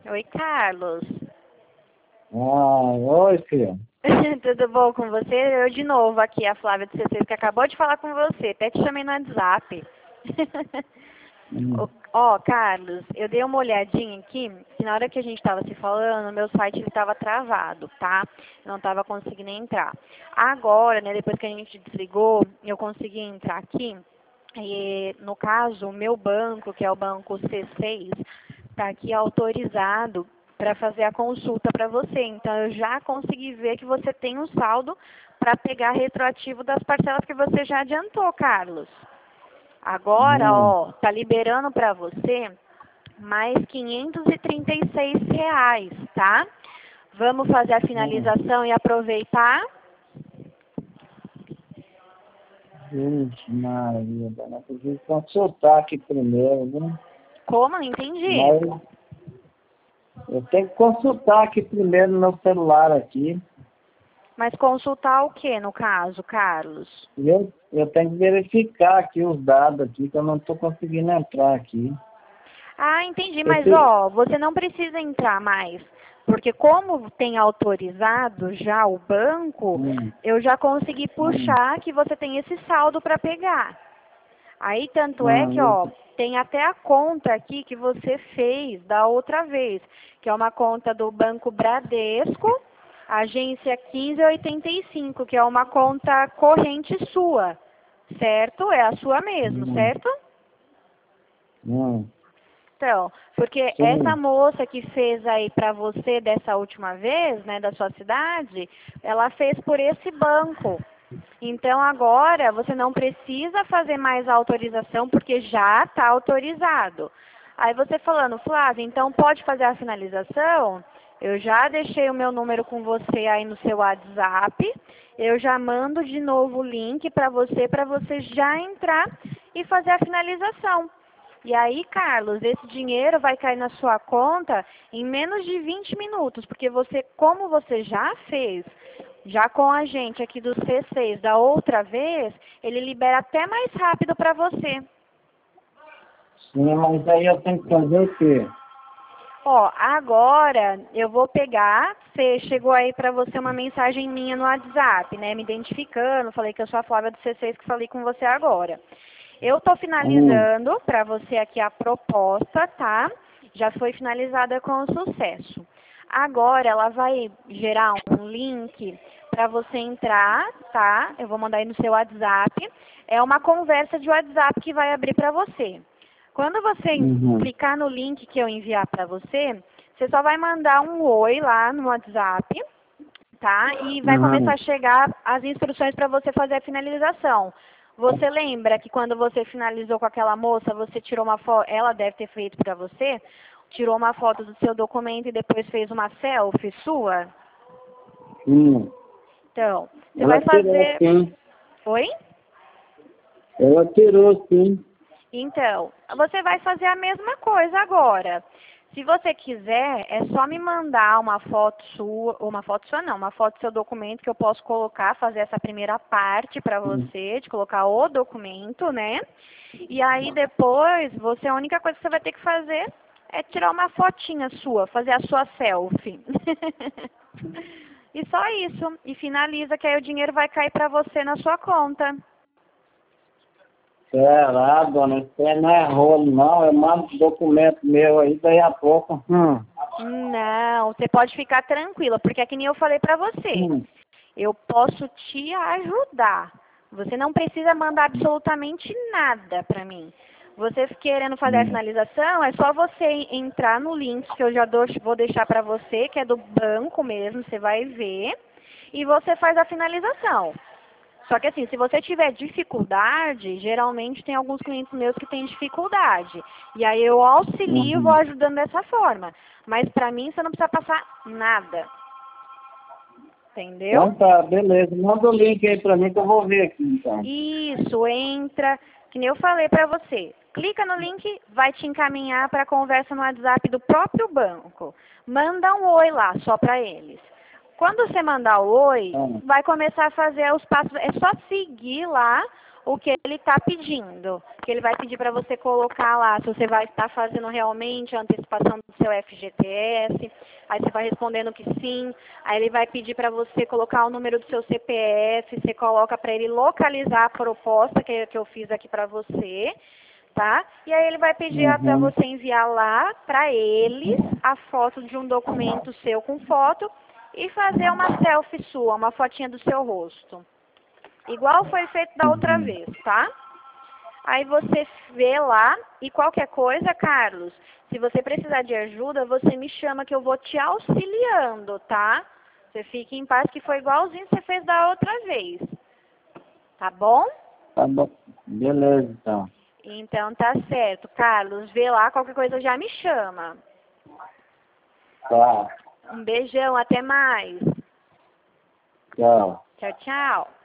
Oi, Carlos. Oi, filho. Tudo bom com você? Eu de novo aqui, a Flávia do C6, que acabou de falar com você. Até te chamei no WhatsApp. Ó, Carlos, eu dei uma olhadinha aqui, que na hora que a gente estava se falando, meu site estava travado, tá? Eu não estava conseguindo entrar. Agora, né, depois que a gente desligou, eu consegui entrar aqui. E, no caso, o meu banco, que é o banco C6, está aqui autorizado para fazer a consulta para você. Então, eu já consegui ver que você tem um saldo para pegar retroativo das parcelas que você já adiantou, Carlos. Agora, Hum, ó, tá liberando para você mais R$ 536, tá? Vamos fazer a hum. finalização e aproveitar? Vixe, Maria, dona, preciso consultar aqui primeiro, né? Como? Não entendi. Mas eu tenho que consultar aqui primeiro no meu celular aqui. Mas consultar o que, no caso, Carlos? E eu tenho que verificar aqui os dados aqui, que eu não estou conseguindo entrar aqui. Ah, entendi, mas Esse, ó, você não precisa entrar mais, porque como tem autorizado já o banco, hum, eu já consegui hum, puxar que você tem esse saldo para pegar. Aí tanto é que, hum, ó, tem até a conta aqui que você fez da outra vez, que é uma conta do Banco Bradesco, agência 1585, que é uma conta corrente sua, certo? É a sua mesmo, hum, certo? hum, Então, porque essa sim. moça que fez aí para você dessa última vez, né, da sua cidade, ela fez por esse banco. Então agora você não precisa fazer mais autorização porque já está autorizado. Aí você falando, Flávia, então pode fazer a finalização? Eu já deixei o meu número com você aí no seu WhatsApp. Eu já mando de novo o link para você já entrar e fazer a finalização. E aí, Carlos, esse dinheiro vai cair na sua conta em menos de 20 minutos, porque você, como você já fez, já com a gente aqui do C6 da outra vez, ele libera até mais rápido para você. Sim, mas aí eu tenho que fazer o quê? Ó, agora eu vou pegar, chegou aí para você uma mensagem minha no WhatsApp, né, me identificando, falei que eu sou a Flávia do C6 que falei com você agora. Eu estou Hum, finalizando para você aqui a proposta, tá? Já foi finalizada com sucesso. Agora ela vai gerar um link para você entrar, tá? Eu vou mandar aí no seu WhatsApp. É uma conversa de WhatsApp que vai abrir para você. Quando você uhum, clicar no link que eu enviar para você, você só vai mandar um oi lá no WhatsApp, tá? E vai começar uhum. a chegar as instruções para você fazer a finalização. Você lembra que quando você finalizou com aquela moça, você tirou uma foto, ela deve ter feito para você, tirou uma foto do seu documento e depois fez uma selfie sua? Sim. Então, você Ela vai tirou fazer... sim. Oi? Ela tirou sim. Então, você vai fazer a mesma coisa agora. Se você quiser, é só me mandar uma foto sua, uma foto sua não, uma foto do seu documento que eu posso colocar, fazer essa primeira parte para Hum. você, de colocar o documento, né? E aí depois, você, a única coisa que você vai ter que fazer é tirar uma fotinha sua, fazer a sua selfie. E só isso. E finaliza que aí o dinheiro vai cair para você na sua conta. Será, dona? Isso aí não é rolo, não. Eu mando documento meu aí, daí a pouco. Não, você pode ficar tranquila, porque é que nem eu falei pra você. Hum, Eu posso te ajudar. Você não precisa mandar absolutamente nada pra mim. Você querendo fazer a hum. finalização, é só você entrar no link que eu já vou deixar pra você, que é do banco mesmo, você vai ver, e você faz a finalização. Só que assim, se você tiver dificuldade, geralmente tem alguns clientes meus que têm dificuldade. E aí eu auxilio e vou Uhum. ajudando dessa forma. Mas pra mim você não precisa passar nada. Entendeu? Então tá, beleza. Manda o link aí pra mim que eu vou ver aqui então. Isso, entra, que nem eu falei pra você. Clica no link, vai te encaminhar para a conversa no WhatsApp do próprio banco. Manda um oi lá, só para eles. Quando você mandar o oi, Ah, vai começar a fazer os passos. É só seguir lá o que ele está pedindo. Que ele vai pedir para você colocar lá se você vai estar fazendo realmente a antecipação do seu FGTS. Aí você vai respondendo que sim. Aí ele vai pedir para você colocar o número do seu CPF. Você coloca para ele localizar a proposta que eu fiz aqui para você. Tá? E aí ele vai pedir para você enviar lá para eles a foto de um documento seu com foto e fazer uma selfie sua, uma fotinha do seu rosto. Igual foi feito da outra vez, tá? Aí você vê lá e qualquer coisa, Carlos, se você precisar de ajuda, você me chama que eu vou te auxiliando, tá? Você fique em paz que foi igualzinho que você fez da outra vez. Tá bom? Tá bom. Beleza, então. Então tá certo, Carlos. Vê lá, qualquer coisa já me chama. Tá. Um beijão, até mais. Tchau. Tchau, tchau.